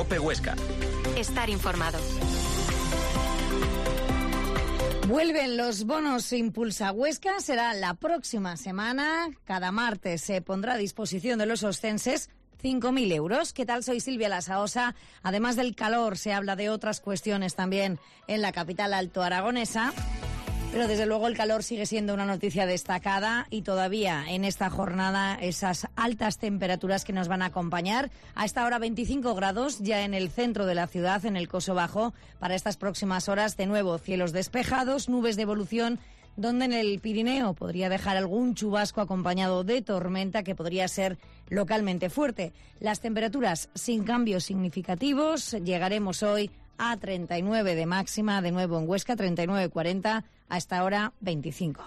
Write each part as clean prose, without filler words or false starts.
COPE Huesca. Estar informado. Vuelven los bonos Impulsa Huesca, será la próxima semana. Cada martes se pondrá a disposición de los oscenses 5.000 euros. ¿Qué tal? Soy Silvia Lasaosa. Además del calor, se habla de otras cuestiones también en la capital altoaragonesa. Pero desde luego el calor sigue siendo una noticia destacada y todavía en esta jornada esas altas temperaturas que nos van a acompañar. A esta hora 25 grados ya en el centro de la ciudad, en el Coso Bajo. Para estas próximas horas, de nuevo, cielos despejados, nubes de evolución, donde en el Pirineo podría dejar algún chubasco acompañado de tormenta que podría ser localmente fuerte. Las temperaturas sin cambios significativos. Llegaremos hoy a 39 de máxima, de nuevo en Huesca, 39,40, hasta ahora 25.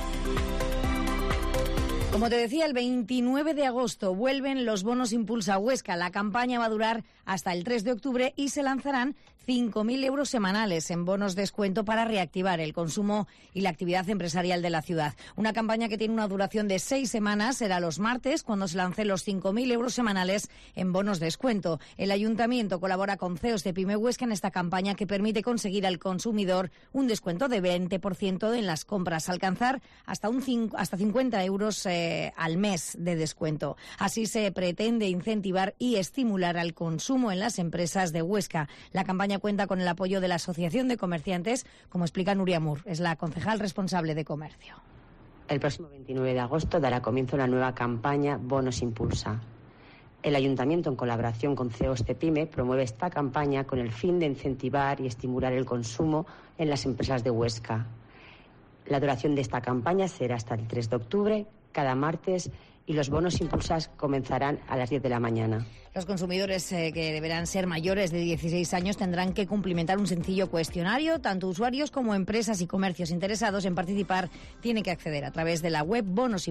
Como te decía, el 29 de agosto vuelven los bonos Impulsa Huesca. La campaña va a durar hasta el 3 de octubre y se lanzarán 5.000 euros semanales en bonos descuento para reactivar el consumo y la actividad empresarial de la ciudad. Una campaña que tiene una duración de 6 semanas. Será los martes cuando se lancen los 5.000 euros semanales en bonos descuento. El Ayuntamiento colabora con CEOs de Pyme Huesca en esta campaña que permite conseguir al consumidor un descuento de 20% en las compras, alcanzar hasta 50 euros al mes de descuento. Así se pretende incentivar y estimular al consumo en las empresas de Huesca. La campaña cuenta con el apoyo de la Asociación de Comerciantes, como explica Nuria Mur, es la concejal responsable de comercio. El próximo 29 de agosto dará comienzo la nueva campaña Bonos Impulsa. El Ayuntamiento, en colaboración con CEOs de Pyme, promueve esta campaña con el fin de incentivar y estimular el consumo en las empresas de Huesca. La duración de esta campaña será hasta el 3 de octubre, cada martes, y los bonos Impulsas comenzarán a las 10 de la mañana. Los consumidores que deberán ser mayores de 16 años tendrán que cumplimentar un sencillo cuestionario. Tanto usuarios como empresas y comercios interesados en participar tienen que acceder a través de la web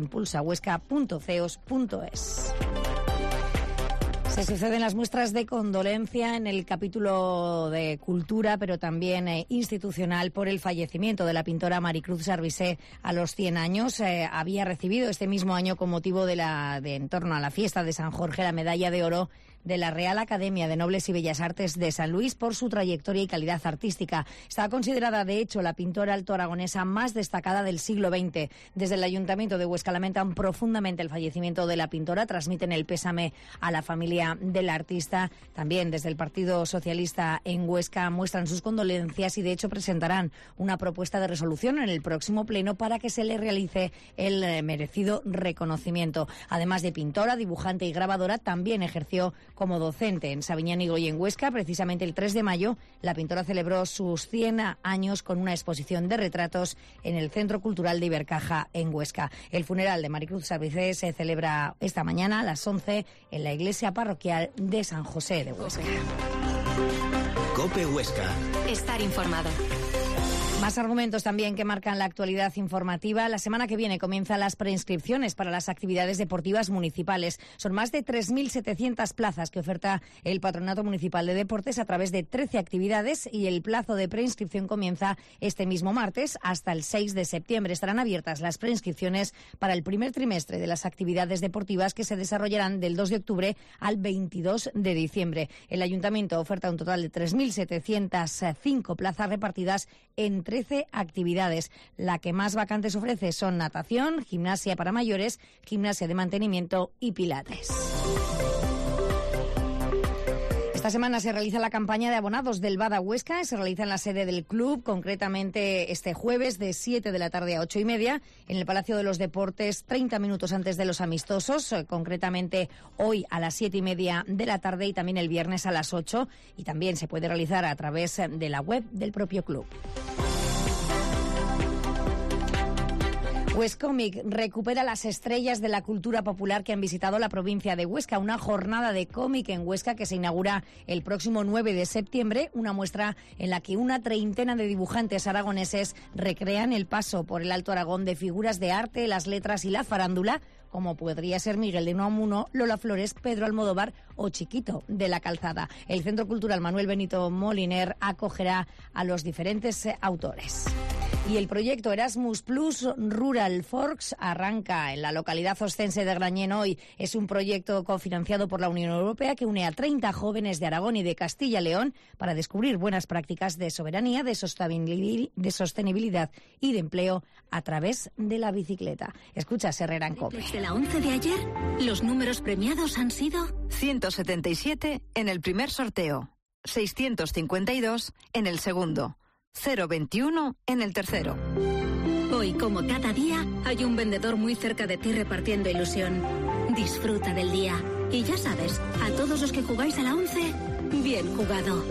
bonosimpulsahuesca.ceos.es. Se suceden las muestras de condolencia en el capítulo de cultura, pero también institucional, por el fallecimiento de la pintora Maricruz Sarvisé a los 100 años. Había recibido este mismo año, con motivo de en torno a la fiesta de San Jorge, la medalla de oro de la Real Academia de Nobles y Bellas Artes de San Luis por su trayectoria y calidad artística. Estaba considerada, de hecho, la pintora altoaragonesa más destacada del siglo XX. Desde el Ayuntamiento de Huesca lamentan profundamente el fallecimiento de la pintora, transmiten el pésame a la familia del artista. También desde el Partido Socialista en Huesca muestran sus condolencias y, de hecho, presentarán una propuesta de resolución en el próximo pleno para que se le realice el merecido reconocimiento. Además de pintora, dibujante y grabadora, también ejerció como docente en Sabiñánigo y en Huesca. Precisamente el 3 de mayo, la pintora celebró sus 100 años con una exposición de retratos en el Centro Cultural de Ibercaja en Huesca. El funeral de Maricruz Sarvisé se celebra esta mañana a las 11 en la iglesia parroquial de San José de Huesca. COPE Huesca. Estar informado. Más argumentos también que marcan la actualidad informativa. La semana que viene comienzan las preinscripciones para las actividades deportivas municipales. Son más de 3.700 plazas que oferta el Patronato Municipal de Deportes a través de 13 actividades, y el plazo de preinscripción comienza este mismo martes hasta el 6 de septiembre. Estarán abiertas las preinscripciones para el primer trimestre de las actividades deportivas, que se desarrollarán del 2 de octubre al 22 de diciembre. El Ayuntamiento oferta un total de 3.705 plazas repartidas en 13 actividades. La que más vacantes ofrece son natación, gimnasia para mayores, gimnasia de mantenimiento y pilates. Esta semana se realiza la campaña de abonados del Bada Huesca. Se realiza en la sede del club, concretamente este jueves de 7 de la tarde a 8:30 en el Palacio de los Deportes, 30 minutos antes de los amistosos, concretamente hoy a las 7:30 de la tarde y también el viernes a las 8. Y también se puede realizar a través de la web del propio club. Huescomic recupera las estrellas de la cultura popular que han visitado la provincia de Huesca. Una jornada de cómic en Huesca que se inaugura el próximo 9 de septiembre. Una muestra en la que una treintena de dibujantes aragoneses recrean el paso por el Alto Aragón de figuras de arte, las letras y la farándula, como podría ser Miguel de Unamuno, Lola Flores, Pedro Almodóvar o Chiquito de la Calzada. El Centro Cultural Manuel Benito Moliner acogerá a los diferentes autores. Y el proyecto Erasmus Plus Rural Forks arranca en la localidad oscense de Grañén hoy. Es un proyecto cofinanciado por la Unión Europea que une a 30 jóvenes de Aragón y de Castilla y León para descubrir buenas prácticas de soberanía, de sostenibilidad y de empleo a través de la bicicleta. Escucha, Herrera en COPE. Desde la 11 de ayer, los números premiados han sido 177 en el primer sorteo, 652 en el segundo, 021 en el tercero. Hoy, como cada día, hay un vendedor muy cerca de ti repartiendo ilusión. Disfruta del día. Y ya sabes, a todos los que jugáis a la 11, bien jugado.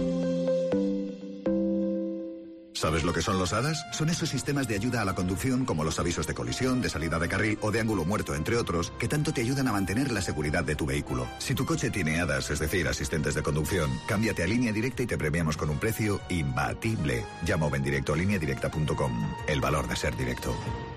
¿Sabes lo que son los ADAS? Son esos sistemas de ayuda a la conducción como los avisos de colisión, de salida de carril o de ángulo muerto, entre otros, que tanto te ayudan a mantener la seguridad de tu vehículo. Si tu coche tiene ADAS, es decir, asistentes de conducción, cámbiate a Línea Directa y te premiamos con un precio imbatible. Llama o ven directo a lineadirecta.com. El valor de ser directo.